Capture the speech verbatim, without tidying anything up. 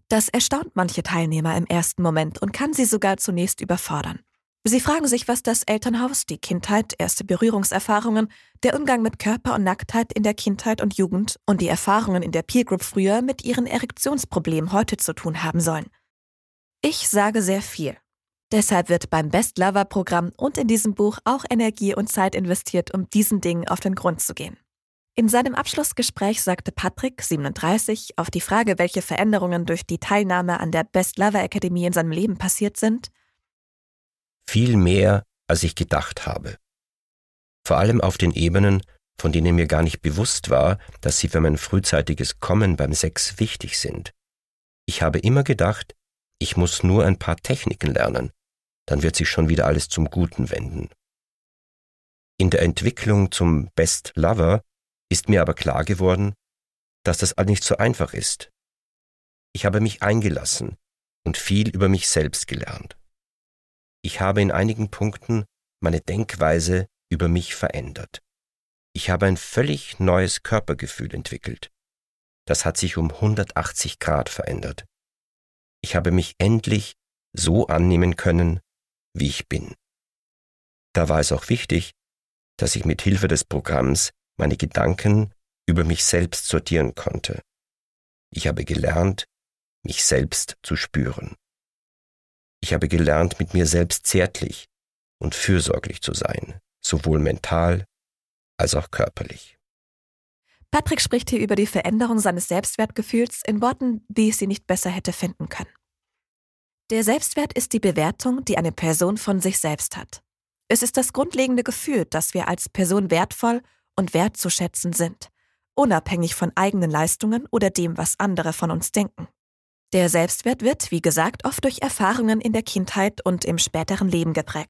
Das erstaunt manche Teilnehmer im ersten Moment und kann sie sogar zunächst überfordern. Sie fragen sich, was das Elternhaus, die Kindheit, erste Berührungserfahrungen, der Umgang mit Körper und Nacktheit in der Kindheit und Jugend und die Erfahrungen in der Peer Group früher mit ihren Erektionsproblemen heute zu tun haben sollen. Ich sage sehr viel. Deshalb wird beim Best Lover-Programm und in diesem Buch auch Energie und Zeit investiert, um diesen Dingen auf den Grund zu gehen. In seinem Abschlussgespräch sagte Patrick, siebenunddreißig, auf die Frage, welche Veränderungen durch die Teilnahme an der Best Lover Akademie in seinem Leben passiert sind: Viel mehr, als ich gedacht habe. Vor allem auf den Ebenen, von denen mir gar nicht bewusst war, dass sie für mein frühzeitiges Kommen beim Sex wichtig sind. Ich habe immer gedacht, ich muss nur ein paar Techniken lernen, dann wird sich schon wieder alles zum Guten wenden. In der Entwicklung zum Best Lover ist mir aber klar geworden, dass das nicht so einfach ist. Ich habe mich eingelassen und viel über mich selbst gelernt. Ich habe in einigen Punkten meine Denkweise über mich verändert. Ich habe ein völlig neues Körpergefühl entwickelt. Das hat sich um hundertachtzig Grad verändert. Ich habe mich endlich so annehmen können, wie ich bin. Da war es auch wichtig, dass ich mit Hilfe des Programms meine Gedanken über mich selbst sortieren konnte. Ich habe gelernt, mich selbst zu spüren. Ich habe gelernt, mit mir selbst zärtlich und fürsorglich zu sein, sowohl mental als auch körperlich. Patrick spricht hier über die Veränderung seines Selbstwertgefühls in Worten, wie ich sie nicht besser hätte finden können. Der Selbstwert ist die Bewertung, die eine Person von sich selbst hat. Es ist das grundlegende Gefühl, dass wir als Person wertvoll und wertzuschätzen sind, unabhängig von eigenen Leistungen oder dem, was andere von uns denken. Der Selbstwert wird, wie gesagt, oft durch Erfahrungen in der Kindheit und im späteren Leben geprägt.